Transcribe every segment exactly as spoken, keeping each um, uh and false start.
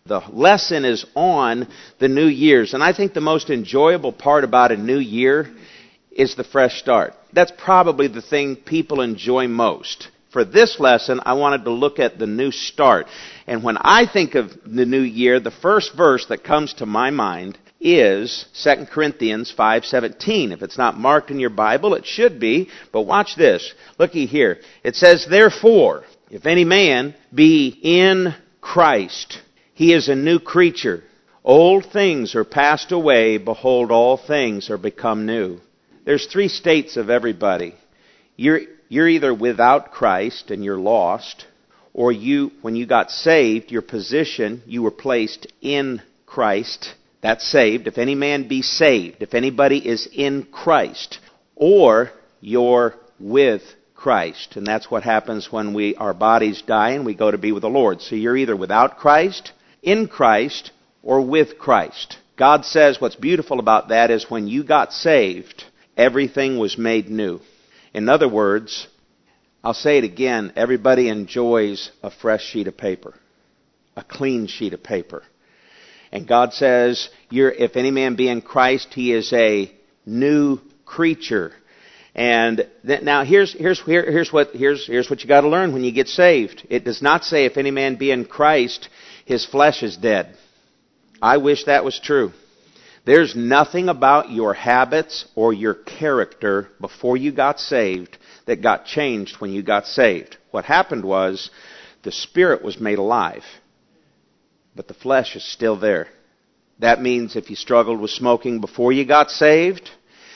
the lesson is on the New Year's. And I think the most enjoyable part about a new year is the fresh start. That's probably the thing people enjoy most. For this lesson, I wanted to look at the new start. And when I think of the new year, the first verse that comes to my mind is Second Corinthians five seventeen. If it's not marked in your Bible, it should be. But watch this. Looky here. It says, therefore, if any man be in Christ, he is a new creature. Old things are passed away. Behold, all things are become new. There's three states of everybody. You're, you're either without Christ and you're lost, or you, when you got saved, your position, you were placed in Christ. That's saved. If any man be saved, if anybody is in Christ, or you're with Christ. And that's what happens when we our bodies die and we go to be with the Lord. So you're either without Christ, in Christ, or with Christ. God says what's beautiful about that is when you got saved, everything was made new. In other words, I'll say it again, everybody enjoys a fresh sheet of paper, a clean sheet of paper. And God says, you're, if any man be in Christ, he is a new creature. And th- now here's here's here, here's what here's here's what you got to learn when you get saved. It does not say if any man be in Christ, his flesh is dead. I wish that was true. There's nothing about your habits or your character before you got saved that got changed when you got saved. What happened was the spirit was made alive, but the flesh is still there. That means if you struggled with smoking before you got saved,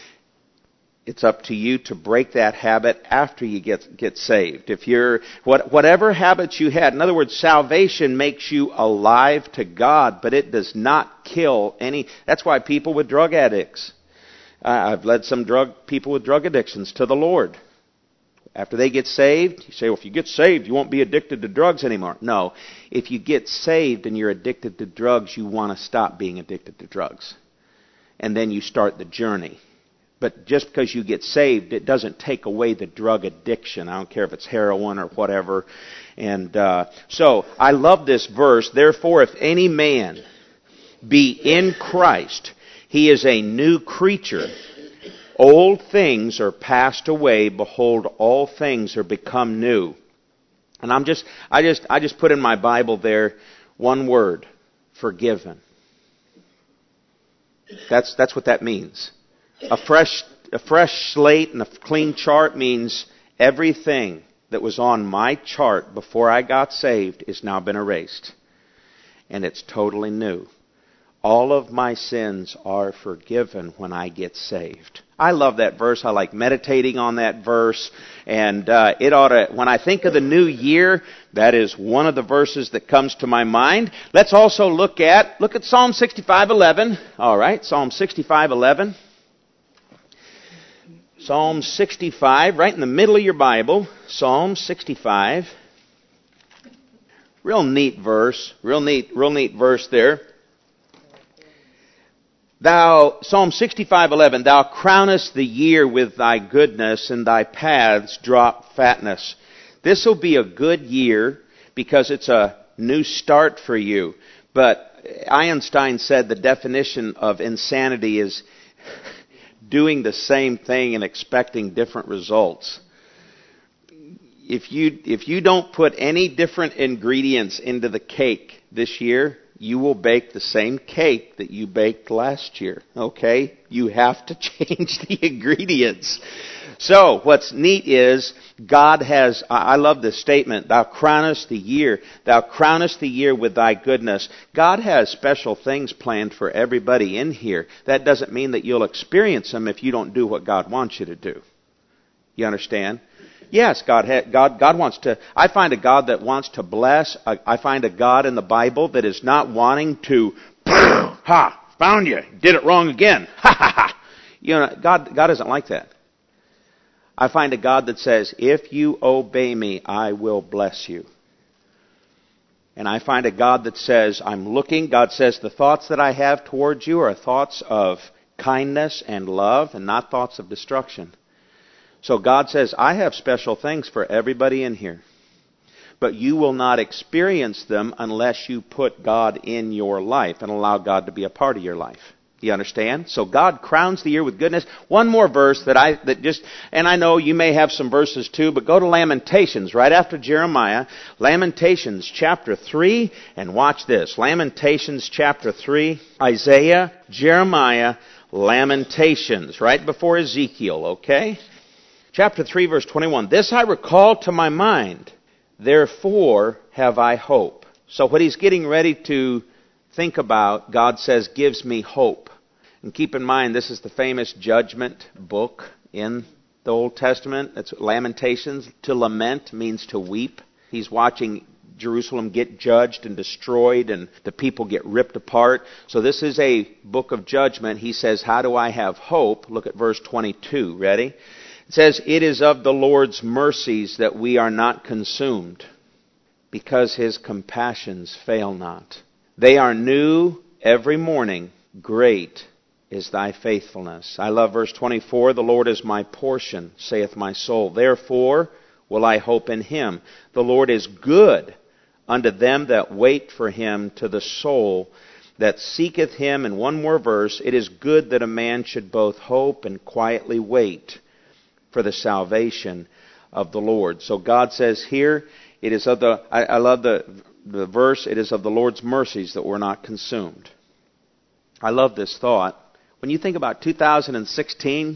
it's up to you to break that habit after you get get saved. If you're what, whatever habits you had, in other words, salvation makes you alive to God, but it does not kill any. That's why people with drug addicts. Uh, I've led some drug people with drug addictions to the Lord. After they get saved, you say, well, if you get saved, you won't be addicted to drugs anymore. No, if you get saved and you're addicted to drugs, you want to stop being addicted to drugs, and then you start the journey. But just because you get saved, it doesn't take away the drug addiction. I don't care if it's heroin or whatever. And uh, so I love this verse. Therefore, if any man be in Christ, he is a new creature. Old things are passed away. Behold, all things are become new. And I'm just, I just, I just put in my Bible there one word: forgiven. That's that's what that means. A fresh, a fresh slate and a clean chart means everything that was on my chart before I got saved has now been erased. And it's totally new. All of my sins are forgiven when I get saved. I love that verse. I like meditating on that verse. And uh, it ought to, when I think of the new year, that is one of the verses that comes to my mind. Let's also look at, look at Psalm sixty-five eleven. All right, Psalm sixty-five eleven. Psalm sixty-five, right in the middle of your Bible, Psalm sixty-five. Real neat verse, real neat, real neat verse there. Thou, Psalm sixty-five eleven, thou crownest the year with thy goodness, and thy paths drop fatness. This will be a good year because it's a new start for you. But Einstein said the definition of insanity is doing the same thing and expecting different results. If you if you don't put any different ingredients into the cake this year, you will bake the same cake that you baked last year. Okay? You have to change the ingredients. So, what's neat is God has, I love this statement, thou crownest the year, thou crownest the year with thy goodness. God has special things planned for everybody in here. That doesn't mean that you'll experience them if you don't do what God wants you to do. You understand? Yes, God, ha- God, God wants to, I find a God that wants to bless. I, I find a God in the Bible that is not wanting to, ha, found you, did it wrong again, ha ha ha. You know, God, God isn't like that. I find a God that says, if you obey me, I will bless you. And I find a God that says, I'm looking, God says, the thoughts that I have towards you are thoughts of kindness and love and not thoughts of destruction. So God says, I have special things for everybody in here. but you will not experience them unless you put God in your life and allow God to be a part of your life. You understand? So God crowns the year with goodness. One more verse that I, that just, and I know you may have some verses too, but go to Lamentations right after Jeremiah. Lamentations chapter three, and watch this. Lamentations chapter three, Isaiah, Jeremiah, Lamentations, right before Ezekiel, okay? Chapter three, verse twenty-one. This I recall to my mind, therefore have I hope. So what he's getting ready to think about, God says, gives me hope. And keep in mind, this is the famous judgment book in the Old Testament. It's Lamentations. To lament means to weep. He's watching Jerusalem get judged and destroyed and the people get ripped apart. So this is a book of judgment. He says, how do I have hope? Look at verse twenty-two. Ready? It says, it is of the Lord's mercies that we are not consumed, because His compassions fail not. They are new every morning. Great is thy faithfulness. I love verse twenty-four. The Lord is my portion, saith my soul. Therefore will I hope in Him. The Lord is good unto them that wait for Him, to the soul that seeketh Him. And one more verse. It is good that a man should both hope and quietly wait for the salvation of the Lord. So God says here, it is of the, I, I love the, the verse, it is of the Lord's mercies that we're not consumed. I love this thought. When you think about two thousand sixteen,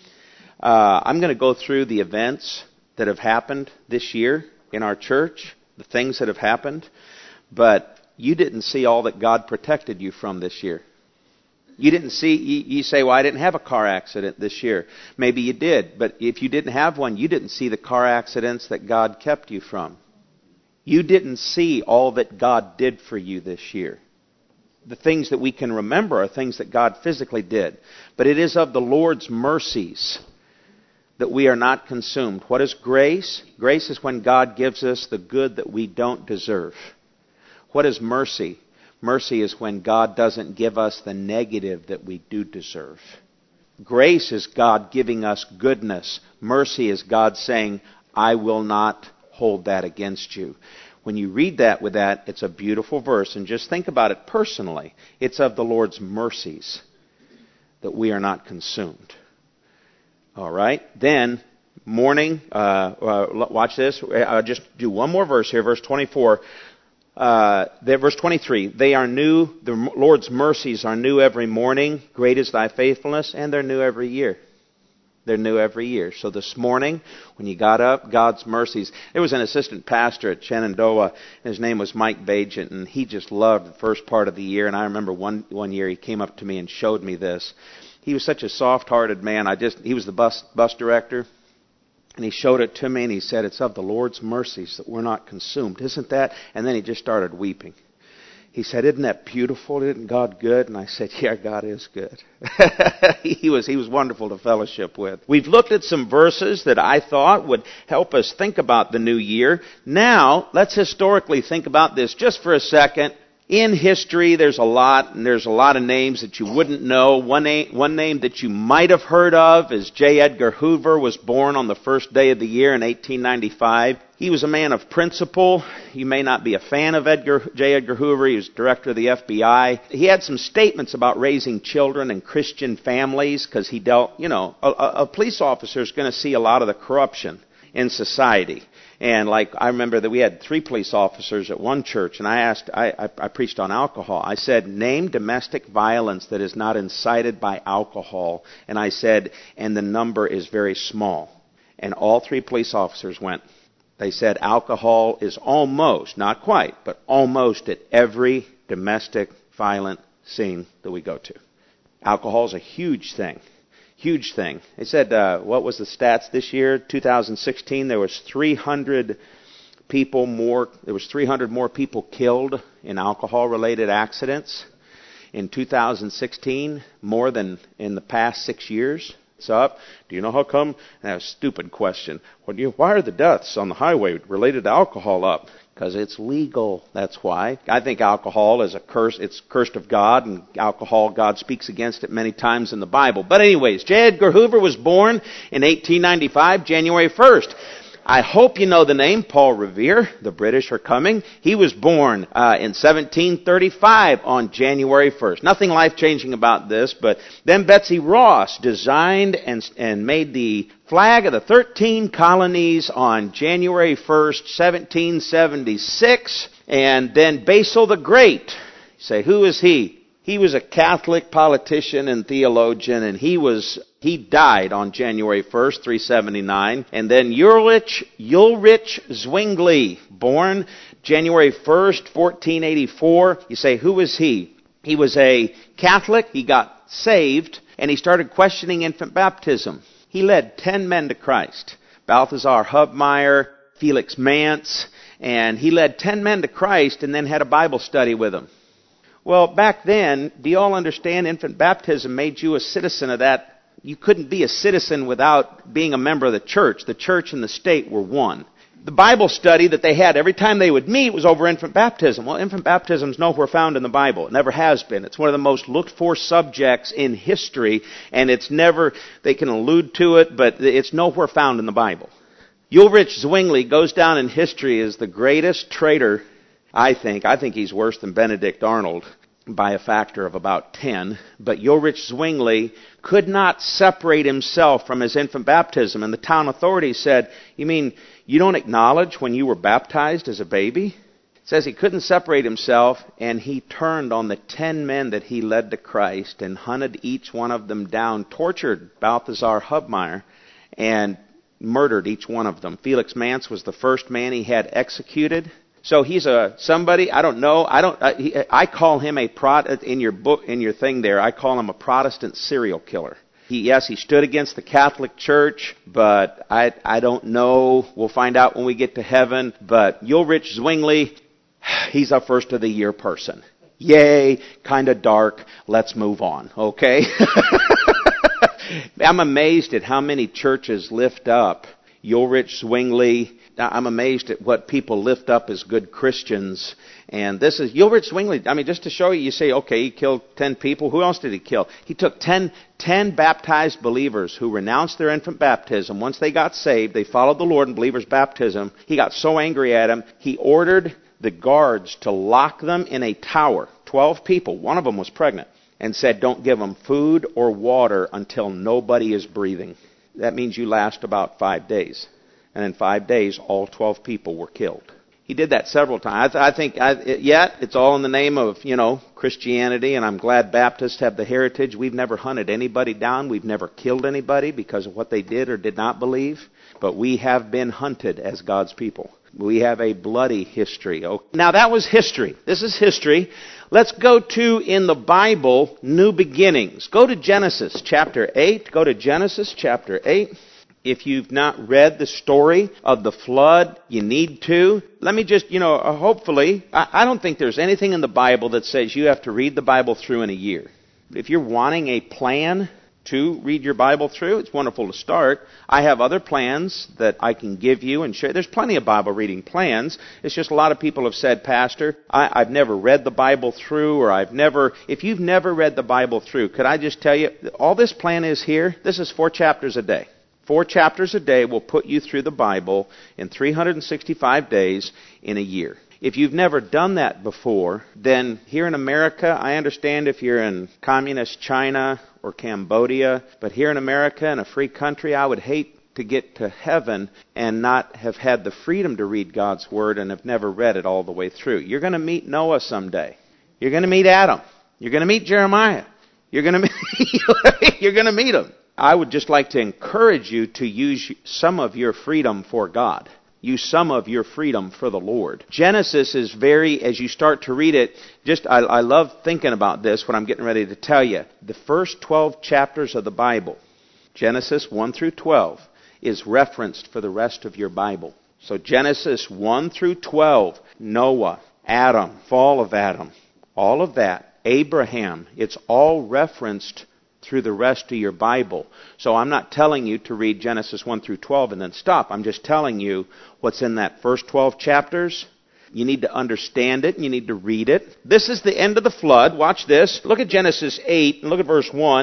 uh, I'm going to go through the events that have happened this year in our church, the things that have happened, but you didn't see all that God protected you from this year. You didn't see, you, you say, well, I didn't have a car accident this year. Maybe you did, but if you didn't have one, you didn't see the car accidents that God kept you from. You didn't see all that God did for you this year. The things that we can remember are things that God physically did. But it is of the Lord's mercies that we are not consumed. What is grace? Grace is when God gives us the good that we don't deserve. What is mercy? Mercy is when God doesn't give us the negative that we do deserve. Grace is God giving us goodness. Mercy is God saying, I will not hold that against you. When you read that with that, it's a beautiful verse. And just think about it personally. It's of the Lord's mercies that we are not consumed. All right? Then, morning, uh, uh, watch this. I'll just do one more verse here, verse twenty-four. Uh, there, verse twenty-three, they are new, the Lord's mercies are new every morning. Great is thy faithfulness, and they're new every year. They're new every year. So this morning, when you got up, God's mercies. There was an assistant pastor at Shenandoah. His name was Mike Bajent, and he just loved the first part of the year. And I remember one one year he came up to me and showed me this. He was such a soft-hearted man. I just he was the bus bus director, and he showed it to me, and he said, "It's of the Lord's mercies that we're not consumed, isn't that?" And then he just started weeping. He said, "Isn't that beautiful? Isn't God good?" And I said, "Yeah, God is good." he was he was wonderful to fellowship with. We've looked at some verses that I thought would help us think about the new year. Now, let's historically think about this just for a second. In history, there's a lot, and there's a lot of names that you wouldn't know. One name, one name that you might have heard of is J. Edgar Hoover, was born on the first day of the year in eighteen ninety-five. He was a man of principle. You may not be a fan of Edgar, J. Edgar Hoover. He was director of the F B I. He had some statements about raising children and Christian families because he dealt, you know, a, a police officer is going to see a lot of the corruption in society. And like, I remember that we had three police officers at one church, and I asked, I, I, I preached on alcohol. I said, name domestic violence that is not incited by alcohol. And I said, and the number is very small. And all three police officers went. They said alcohol is almost, not quite, but almost at every domestic violent scene that we go to. Alcohol is a huge thing. Huge thing. They said, uh, what was the stats this year? two thousand sixteen, there was three hundred people more, there was three hundred more people killed in alcohol-related accidents in two thousand sixteen, more than in the past six years. It's up. Do you know how come? That's a stupid question. What do you, why are the deaths on the highway related to alcohol up? Because it's legal. That's why. I think alcohol is a curse. It's cursed of God, and alcohol, God speaks against it many times in the Bible. But anyways, J. Edgar Hoover was born in eighteen ninety-five, January first. I hope you know the name Paul Revere. The British are coming. He was born uh, in seventeen thirty-five on January first. Nothing life-changing about this, but then Betsy Ross designed and, and made the flag of the thirteen colonies on January first, seventeen seventy-six. And then Basil the Great. You say, who is he? He was a Catholic politician and theologian, and he was he died on January first, three seventy-nine. And then Ulrich, Ulrich Zwingli, born January first, fourteen eighty-four. You say, who was he? He was a Catholic. He got saved, and he started questioning infant baptism. He led ten men to Christ. Balthasar Hubmaier, Felix Manz, and he led ten men to Christ and then had a Bible study with them. Well, back then, do you all understand infant baptism made you a citizen of that? You couldn't be a citizen without being a member of the church. The church and the state were one. The Bible study that they had every time they would meet was over infant baptism. Well, infant baptism is nowhere found in the Bible. It never has been. It's one of the most looked for subjects in history, and it's never, they can allude to it, but it's nowhere found in the Bible. Ulrich Zwingli goes down in history as the greatest traitor, I think. I think he's worse than Benedict Arnold by a factor of about ten. But Ulrich Zwingli could not separate himself from his infant baptism. And the town authorities said, you mean you don't acknowledge when you were baptized as a baby? It says he couldn't separate himself, and he turned on the ten men that he led to Christ and hunted each one of them down, tortured Balthasar Hubmaier, and murdered each one of them. Felix Manz was the first man he had executed. So he's a somebody, I don't know, I don't I, he, I call him a prot in your book in your thing there. I call him a Protestant serial killer. He yes, he stood against the Catholic Church, but I I don't know. We'll find out when we get to heaven, but Ulrich Zwingli, he's a first of the year person. Yay, kind of dark. Let's move on, okay? I'm amazed at how many churches lift up Ulrich Zwingli. I'm amazed at what people lift up as good Christians. And this is Ulrich Zwingli. I mean, just to show you, you say, okay, he killed ten people. Who else did he kill? He took ten, ten baptized believers who renounced their infant baptism. Once they got saved, they followed the Lord in believers' baptism. He got so angry at them, he ordered the guards to lock them in a tower. Twelve people. One of them was pregnant. And said, don't give them food or water until nobody is breathing. That means you last about five days. And in five days, all twelve people were killed. He did that several times. I, I think, I, it, yet, it's all in the name of, you know, Christianity, and I'm glad Baptists have the heritage. We've never hunted anybody down. We've never killed anybody because of what they did or did not believe. But we have been hunted as God's people. We have a bloody history. Now, that was history. This is history. Let's go to, in the Bible, new beginnings. Go to Genesis chapter eight. Go to Genesis chapter eight. If you've not read the story of the flood, you need to. Let me just, you know, hopefully, I don't think there's anything in the Bible that says you have to read the Bible through in a year. If you're wanting a plan to read your Bible through, it's wonderful to start. I have other plans that I can give you and share. There's plenty of Bible reading plans. It's just a lot of people have said, Pastor, I, I've never read the Bible through, or I've never, if you've never read the Bible through, could I just tell you, all this plan is here, this is four chapters a day. Four chapters a day will put you through the Bible in three hundred sixty-five days in a year. If you've never done that before, then here in America, I understand if you're in communist China or Cambodia, but here in America, in a free country, I would hate to get to heaven and not have had the freedom to read God's Word and have never read it all the way through. You're going to meet Noah someday. You're going to meet Adam. You're going to meet Jeremiah. You're going to meet, you're going to meet them. I would just like to encourage you to use some of your freedom for God. Use some of your freedom for the Lord. Genesis is very, as you start to read it, just I, I love thinking about this, what I'm getting ready to tell you. The first twelve chapters of the Bible, Genesis one through twelve, is referenced for the rest of your Bible. So Genesis one through twelve, Noah, Adam, fall of Adam, all of that, Abraham, it's all referenced through the rest of your Bible. So I'm not telling you to read Genesis one through twelve and then stop. I'm just telling you what's in that first twelve chapters. You need to understand it. And you need to read it. This is the end of the flood. Watch this. Look at Genesis eight and look at verse one.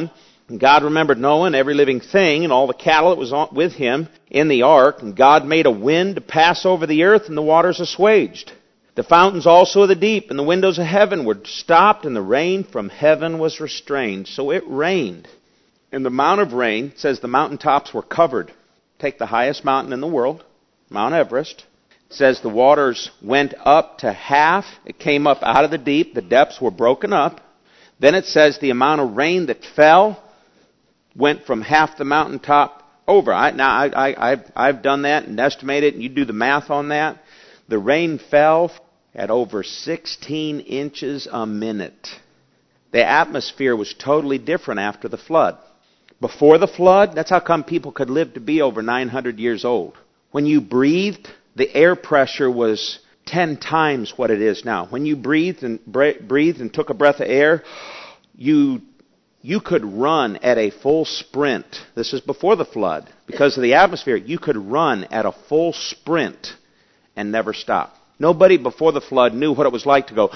And God remembered Noah and every living thing and all the cattle that was on, with him in the ark. And God made a wind to pass over the earth, and the waters assuaged. The fountains also of the deep and the windows of heaven were stopped, and the rain from heaven was restrained. So it rained. And the amount of rain, it says the mountaintops were covered. Take the highest mountain in the world, Mount Everest. It says the waters went up to half. It came up out of the deep. The depths were broken up. Then it says the amount of rain that fell went from half the mountaintop over. I, now, I, I, I've, I've done that and estimated, and you do the math on that. The rain fell at over sixteen inches a minute. The atmosphere was totally different after the flood. Before the flood, that's how come people could live to be over nine hundred years old. When you breathed, the air pressure was ten times what it is now. When you breathed and breathed and took a breath of air, you you could run at a full sprint. This is before the flood. Because of the atmosphere, you could run at a full sprint and never stop. Nobody before the flood knew what it was like to go,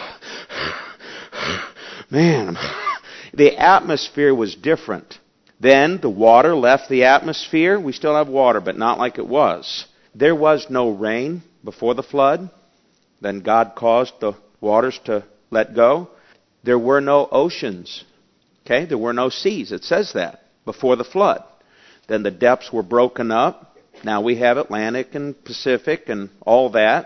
man, the atmosphere was different. Then the water left the atmosphere. We still have water, but not like it was. There was no rain before the flood. Then God caused the waters to let go. There were no oceans. Okay, there were no seas. It says that before the flood. Then the depths were broken up. Now we have Atlantic and Pacific and all that.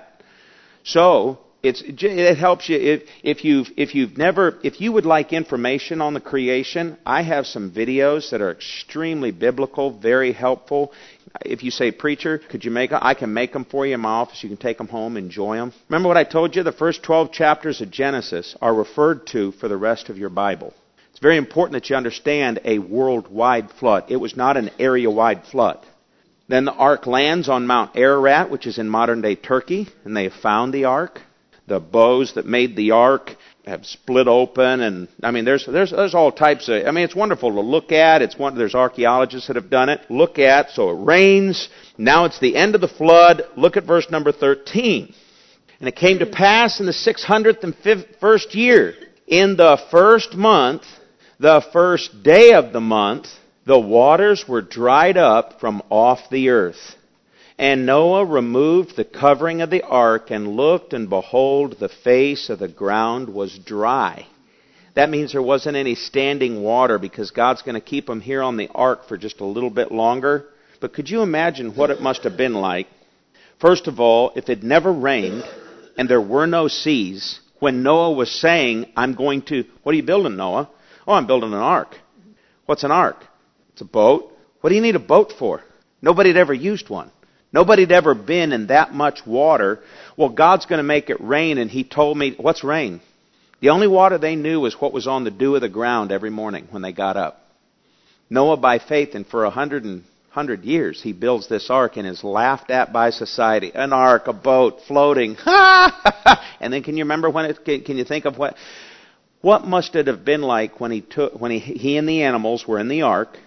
So it's, it helps you if, if you've if you've never if you would like information on the creation. I have some videos that are extremely biblical, very helpful. If you say, preacher, could you make them? I can make them for you in my office. You can take them home, enjoy them. Remember what I told you? The first twelve chapters of Genesis are referred to for the rest of your Bible. It's very important that you understand a worldwide flood. It was not an area-wide flood. Then the ark lands on Mount Ararat, which is in modern-day Turkey, and they have found the ark. The bows that made the ark have split open, and I mean, there's there's there's all types of. I mean, it's wonderful to look at. It's one. There's archaeologists that have done it. Look at. So it rains. Now it's the end of the flood. Look at verse number thirteen. And it came to pass in the six hundredth and first year, in the first month, the first day of the month, the waters were dried up from off the earth. And Noah removed the covering of the ark and looked, and behold, the face of the ground was dry. That means there wasn't any standing water, because God's going to keep them here on the ark for just a little bit longer. But could you imagine what it must have been like? First of all, if it never rained and there were no seas, when Noah was saying, I'm going to, what are you building, Noah? Oh, I'm building an ark. What's an ark? It's a boat. What do you need a boat for? Nobody had ever used one. Nobody had ever been in that much water. Well, God's going to make it rain, and He told me, what's rain? The only water they knew was what was on the dew of the ground every morning when they got up. Noah, by faith, and for a hundred and hundred years, he builds this ark and is laughed at by society. An ark, a boat, floating. And then can you remember when it, can, can you think of what, what must it have been like when he took, when he, he and the animals were in the ark,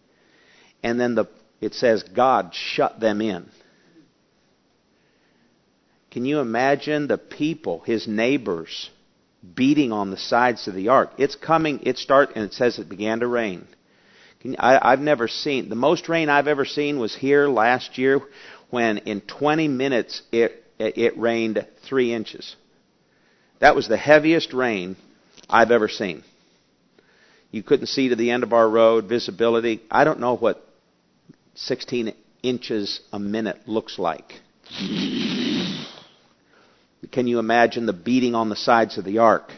and then the, it says God shut them in. Can you imagine the people, his neighbors, beating on the sides of the ark? It's coming, it start, and it says it began to rain. Can you, I, I've never seen, the most rain I've ever seen was here last year, when in twenty minutes it, it rained three inches. That was the heaviest rain I've ever seen. You couldn't see to the end of our road, visibility. I don't know what sixteen inches a minute looks like. Can you imagine the beating on the sides of the ark?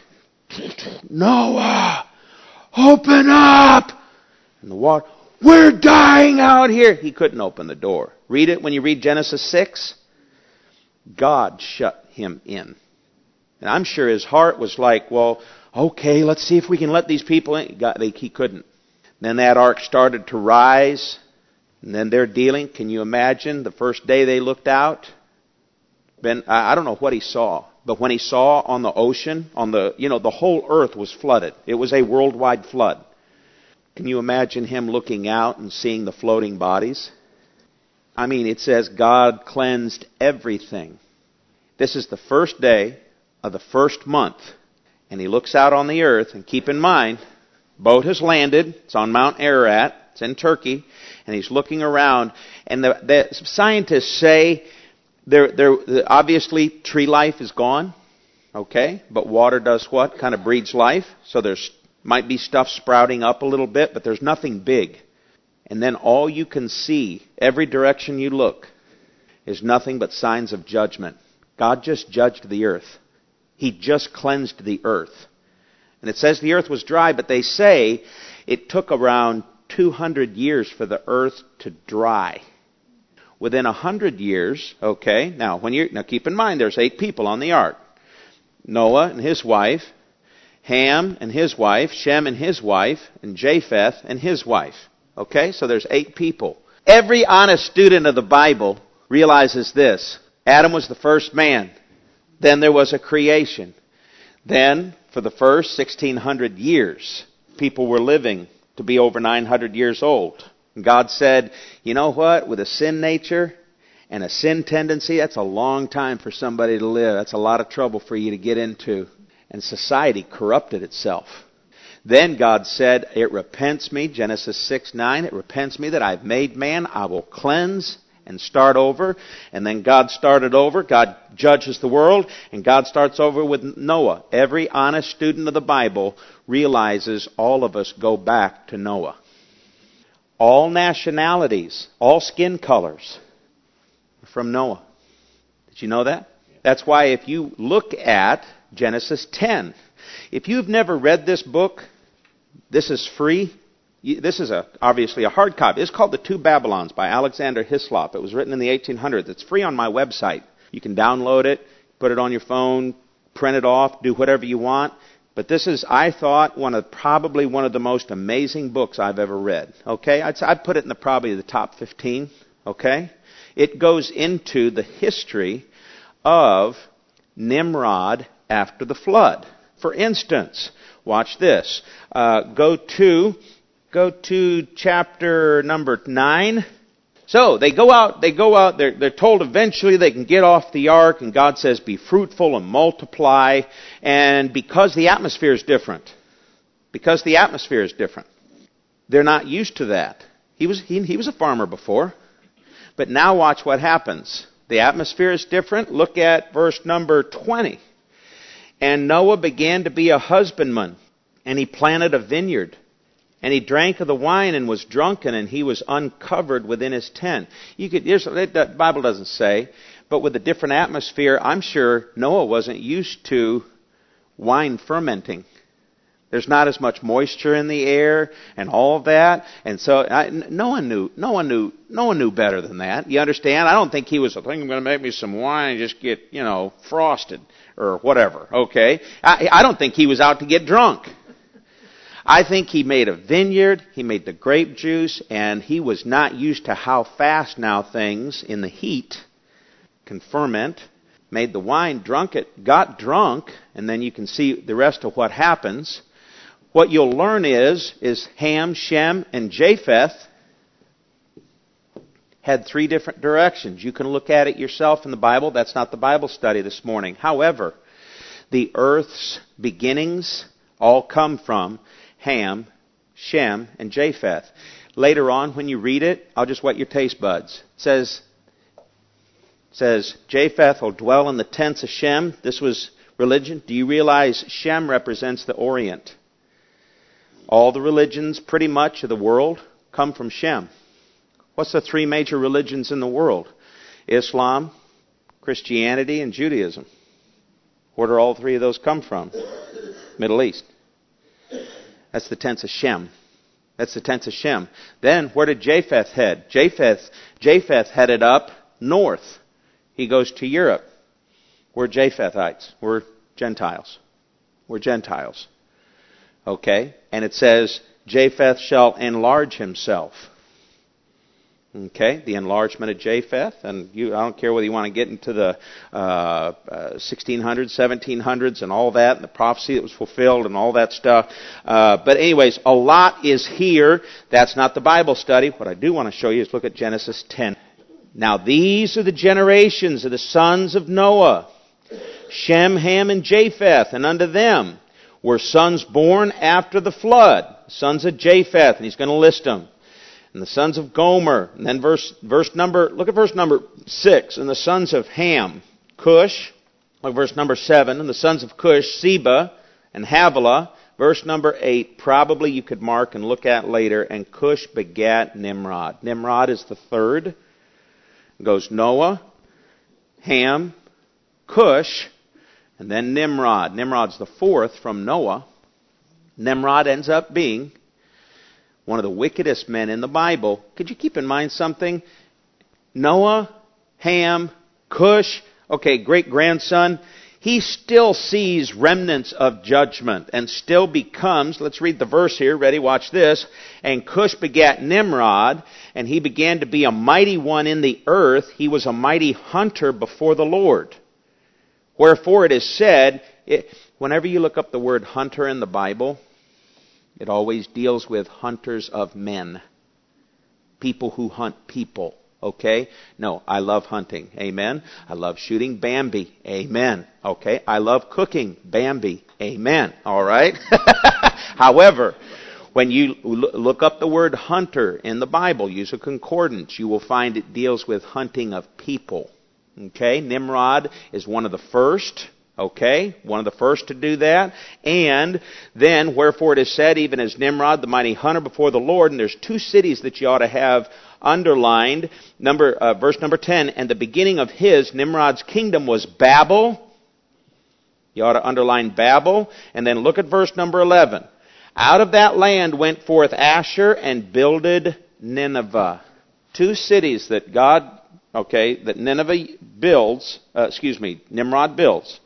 Noah, open up! And the water, we're dying out here. He couldn't open the door. Read it when you read Genesis six. God shut him in. And I'm sure his heart was like, well, okay, let's see if we can let these people in. God, they, he couldn't. Then that ark started to rise. And then they're dealing. Can you imagine the first day they looked out? Ben, I don't know what he saw, but when he saw on the ocean, on the, you know, the whole earth was flooded. It was a worldwide flood. Can you imagine him looking out and seeing the floating bodies? I mean, it says God cleansed everything. This is the first day of the first month. And he looks out on the earth, and keep in mind, Boat has landed. It's on Mount Ararat. It's in Turkey. And he's looking around. And the, the scientists say there, there, obviously tree life is gone. Okay? But water does what? Kind of breeds life. So there's might be stuff sprouting up a little bit, but there's nothing big. And then all you can see, every direction you look, is nothing but signs of judgment. God just judged the earth. He just cleansed the earth. And it says the earth was dry, but they say it took around two hundred years for the earth to dry. Within one hundred years, okay, now when you now keep in mind there's eight people on the ark. Noah and his wife, Ham and his wife, Shem and his wife, and Japheth and his wife. Okay, so there's eight people. Every honest student of the Bible realizes this. Adam was the first man. Then there was a creation. Then, for the first sixteen hundred years, people were living to be over nine hundred years old. And God said, you know what? With a sin nature and a sin tendency, that's a long time for somebody to live. That's a lot of trouble for you to get into. And society corrupted itself. Then God said, it repents me, Genesis six nine, it repents me that I've made man, I will cleanse and start over. And then God started over, God judges the world, and God starts over with Noah. Every honest student of the Bible realizes all of us go back to Noah. All nationalities, all skin colors are from Noah. Did you know that? That's why if you look at Genesis ten, if you've never read this book, this is free. This is a, obviously a hard copy. It's called The Two Babylons by Alexander Hislop. It was written in the eighteen hundreds. It's free on my website. You can download it, put it on your phone, print it off, do whatever you want. But this is, I thought, one of probably one of the most amazing books I've ever read. Okay, I'd, I'd put it in the probably the top fifteen. Okay, it goes into the history of Nimrod after the flood. For instance, watch this. Uh, go to go to chapter number nine. So they go out. They go out. They're, they're told eventually they can get off the ark, and God says, "Be fruitful and multiply." And because the atmosphere is different, because the atmosphere is different, they're not used to that. He was he, he was a farmer before, but now watch what happens. The atmosphere is different. Look at verse number twenty. And Noah began to be a husbandman, and he planted a vineyard. And he drank of the wine and was drunken, and he was uncovered within his tent. You could, here's, the Bible doesn't say, but with a different atmosphere, I'm sure Noah wasn't used to wine fermenting. There's not as much moisture in the air and all of that, and so I, no one knew. No one knew. No one knew better than that. You understand? I don't think he was. I think I'm going to make me some wine and just get, you know, frosted or whatever. Okay, I, I don't think he was out to get drunk. I think he made a vineyard. He made the grape juice, and he was not used to how fast now things in the heat can ferment. Made the wine, drunk it, got drunk, and then you can see the rest of what happens. What you'll learn is, is Ham, Shem, and Japheth had three different directions. You can look at it yourself in the Bible. That's not the Bible study this morning. However, the earth's beginnings all come from Ham, Shem, and Japheth. Later on, when you read it, I'll just wet your taste buds. It says, it says Japheth will dwell in the tents of Shem. This was religion. Do you realize Shem represents the Orient? All the religions, pretty much, of the world come from Shem. What's the three major religions in the world? Islam, Christianity, and Judaism. Where do all three of those come from? Middle East. That's the tents of Shem. That's the tents of Shem. Then, where did Japheth head? Japheth, Japheth headed up north. He goes to Europe. We're Japhethites. We're Gentiles. We're Gentiles. Okay? And it says, Japheth shall enlarge himself. Okay? The enlargement of Japheth. And you, I don't care whether you want to get into the uh, uh, sixteen hundreds, seventeen hundreds and all that, and the prophecy that was fulfilled and all that stuff. Uh, but anyways, a lot is here. That's not the Bible study. What I do want to show you is look at Genesis ten. Now these are the generations of the sons of Noah. Shem, Ham, and Japheth. And unto them were sons born after the flood. sons of Japheth, and he's going to list them. And the sons of Gomer, and then verse verse number, look at verse number six. And the sons of Ham, Cush. Look at verse number seven. And the sons of Cush, Seba and Havilah. Verse number eight, probably you could mark and look at later. And Cush begat Nimrod. Nimrod is the third. It goes Noah, Ham, Cush, and then Nimrod. Nimrod's the fourth from Noah. Nimrod ends up being one of the wickedest men in the Bible. Could you keep in mind something? Noah, Ham, Cush, okay, great-grandson, he still sees remnants of judgment and still becomes, let's read the verse here, ready, watch this. And Cush begat Nimrod, and he began to be a mighty one in the earth. He was a mighty hunter before the Lord. Wherefore it is said, it, whenever you look up the word hunter in the Bible, it always deals with hunters of men. People who hunt people. Okay? No, I love hunting. Amen. I love shooting Bambi. Amen. Okay? I love cooking Bambi. Amen. All right? However, when you look up the word hunter in the Bible, use a concordance, you will find it deals with hunting of people. Okay? Nimrod is one of the first. Okay, one of the first to do that. And then, wherefore it is said, even as Nimrod, the mighty hunter before the Lord, and there's two cities that you ought to have underlined. Number, uh, verse number ten, and the beginning of his, Nimrod's kingdom, was Babel. You ought to underline Babel. And then look at verse number eleven. Out of that land went forth Asher and builded Nineveh. Two cities that God, okay, that Nineveh builds, uh, excuse me, Nimrod builds.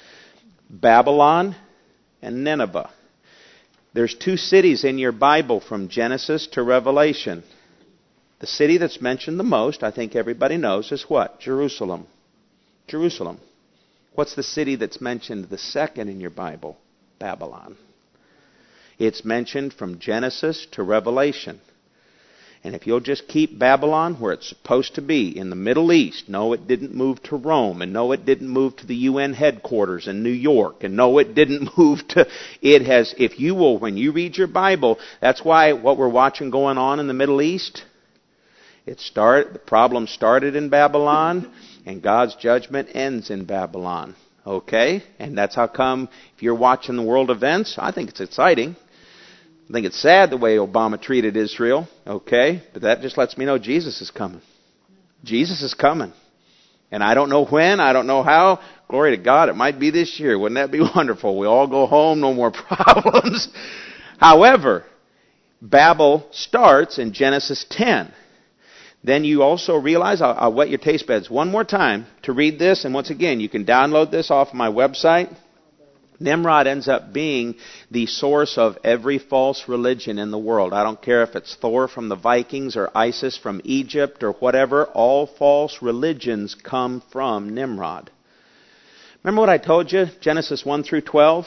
Babylon and Nineveh. There's two cities in your Bible from Genesis to Revelation. The city that's mentioned the most, I think everybody knows, is what? Jerusalem. Jerusalem. What's the city that's mentioned the second in your Bible? Babylon. It's mentioned from Genesis to Revelation. And if you'll just keep Babylon where it's supposed to be, in the Middle East, no, it didn't move to Rome, and no, it didn't move to the U N headquarters in New York, and no, it didn't move to, it has, if you will, when you read your Bible, that's why what we're watching going on in the Middle East, it start, the problem started in Babylon, and God's judgment ends in Babylon. Okay? And that's how come, if you're watching the world events, I think it's exciting. I think it's sad the way Obama treated Israel, okay? But that just lets me know Jesus is coming. Jesus is coming. And I don't know when, I don't know how. Glory to God, it might be this year. Wouldn't that be wonderful? We all go home, no more problems. However, Babel starts in Genesis ten. Then you also realize, I'll, I'll wet your taste buds one more time to read this. And once again, you can download this off my website. Nimrod ends up being the source of every false religion in the world. I don't care if it's Thor from the Vikings or Isis from Egypt or whatever. All false religions come from Nimrod. Remember what I told you? Genesis one through twelve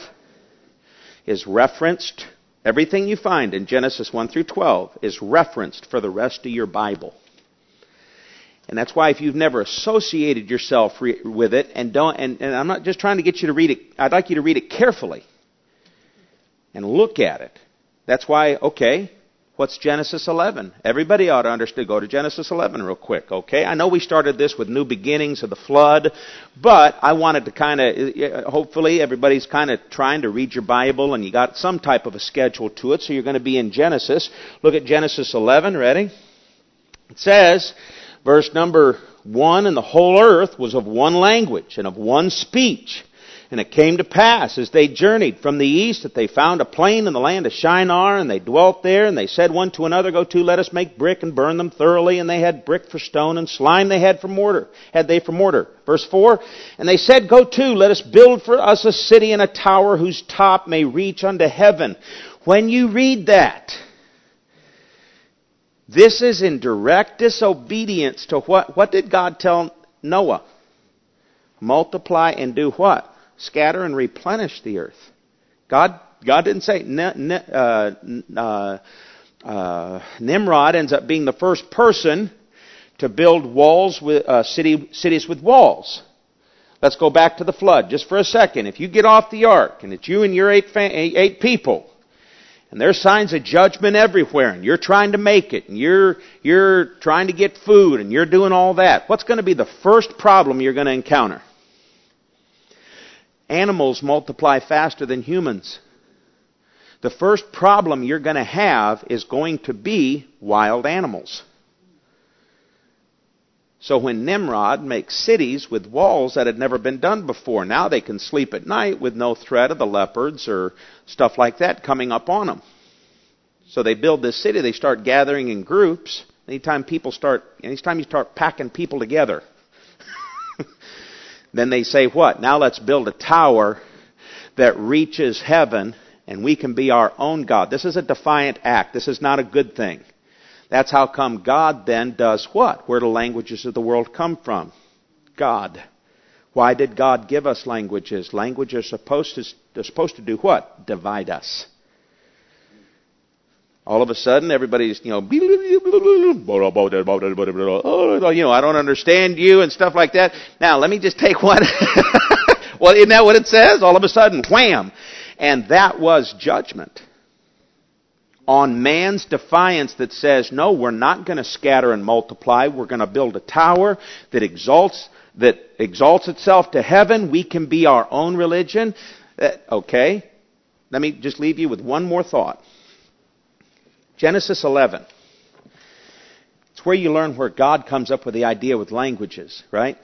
is referenced. Everything you find in Genesis one through twelve is referenced for the rest of your Bible. And that's why if you've never associated yourself re- with it, and don't, and, and I'm not just trying to get you to read it, I'd like you to read it carefully and look at it. That's why, okay, what's Genesis eleven? Everybody ought to understand. Go to Genesis eleven real quick, okay? I know we started this with new beginnings of the flood, but I wanted to kind of, hopefully everybody's kind of trying to read your Bible and you got some type of a schedule to it, so you're going to be in Genesis. Look at Genesis eleven, ready? It says, verse number one, and the whole earth was of one language and of one speech. And it came to pass, as they journeyed from the east, that they found a plain in the land of Shinar, and they dwelt there, and they said one to another, Go to, let us make brick and burn them thoroughly. And they had brick for stone, and slime they had for mortar. Had they for mortar. Verse four, and they said, Go to, let us build for us a city and a tower whose top may reach unto heaven. When you read that, this is in direct disobedience to what? What did God tell Noah? Multiply and do what? Scatter and replenish the earth. God, God didn't say. Uh, uh, uh, Nimrod ends up being the first person to build walls with uh, city, cities with walls. Let's go back to the flood just for a second. If you get off the ark and it's you and your eight, fa- eight people, And there's signs of judgment everywhere, and you're trying to make it, and you're, you're trying to get food, and you're doing all that. What's going to be the first problem you're going to encounter? Animals multiply faster than humans. The first problem you're going to have is going to be wild animals. So when Nimrod makes cities with walls that had never been done before, now they can sleep at night with no threat of the leopards or stuff like that coming up on them. So they build this city, they start gathering in groups. Anytime people start, anytime you start packing people together, then they say what? Now let's build a tower that reaches heaven and we can be our own God. This is a defiant act. This is not a good thing. That's how come God then does what? Where do languages of the world come from? God. Why did God give us languages? Languages are supposed to, they're supposed to do what? Divide us. All of a sudden, everybody's, you know, you know, I don't understand you and stuff like that. Now, let me just take one. Well, isn't that what it says? All of a sudden, wham! And that was judgment on man's defiance that says, no, we're not going to scatter and multiply. We're going to build a tower that exalts that exalts itself to heaven. We can be our own religion. Uh, okay. Let me just leave you with one more thought. Genesis eleven. It's where you learn where God comes up with the idea with languages, right?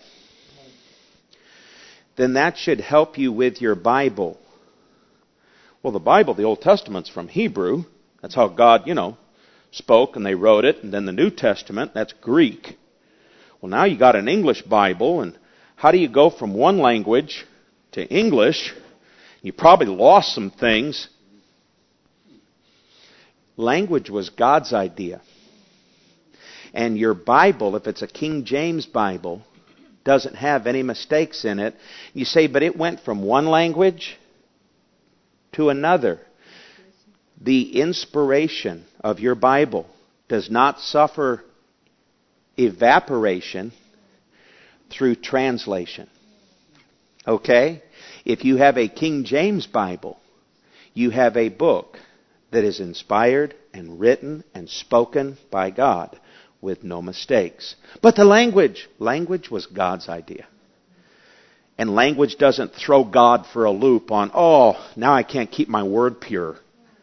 Then that should help you with your Bible. Well, the Bible, the Old Testament's from Hebrew. That's how God, you know, spoke and they wrote it. And then the New Testament, that's Greek. Well, now you got an English Bible, and how do you go from one language to English? You probably lost some things. Language was God's idea. And your Bible, if it's a King James Bible, doesn't have any mistakes in it. You say, but it went from one language to another. The inspiration of your Bible does not suffer evaporation through translation. Okay? If you have a King James Bible, you have a book that is inspired and written and spoken by God with no mistakes. But the language, language was God's idea. And language doesn't throw God for a loop on, oh, now I can't keep my word pure.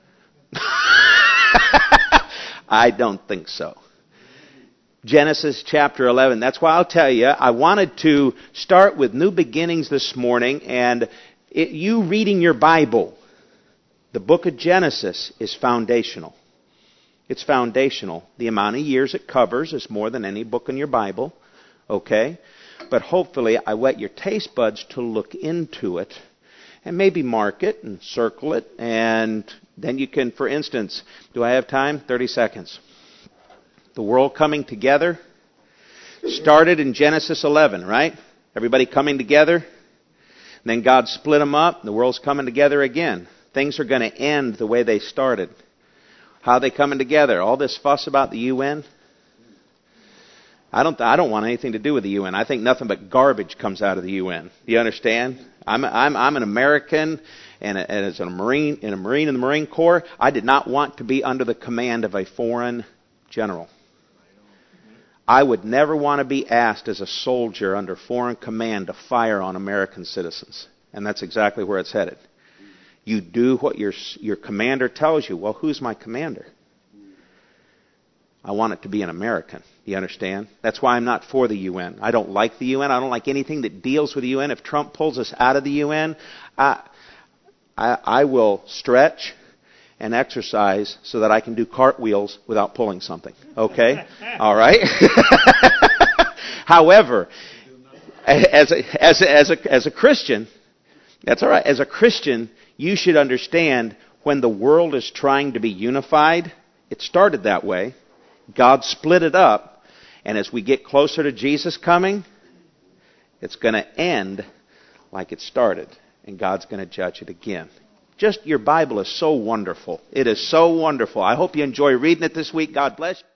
I don't think so. Genesis chapter eleven. That's why I'll tell you, I wanted to start with new beginnings this morning, and it, you reading your Bible, the book of Genesis is foundational. It's foundational. The amount of years it covers is more than any book in your Bible. Okay? But hopefully I whet your taste buds to look into it and maybe mark it and circle it. And then you can, for instance, do I have time? thirty seconds. The world coming together started in Genesis eleven, right? Everybody coming together. And then God split them up. The world's coming together again. Things are going to end the way they started. How are they coming together? All this fuss about the U N? I don't. I don't want anything to do with the U N. I think nothing but garbage comes out of the U N. Do you understand? I'm. I'm. I'm an American, and, a, and as a Marine, in a Marine in the Marine Corps, I did not want to be under the command of a foreign general. I would never want to be asked as a soldier under foreign command to fire on American citizens, and that's exactly where it's headed. You do what your your commander tells you. Well, who's my commander? I want it to be an American. You understand? That's why I'm not for the U N. I don't like the U N. I don't like anything that deals with the U N. If Trump pulls us out of the U N, I, I, I will stretch and exercise so that I can do cartwheels without pulling something. Okay? All right? However, as a, as a, as a, as a Christian, that's all right. As a Christian, you should understand when the world is trying to be unified, it started that way. God split it up, and as we get closer to Jesus coming, it's going to end like it started, and God's going to judge it again. Just your Bible is so wonderful. It is so wonderful. I hope you enjoy reading it this week. God bless you.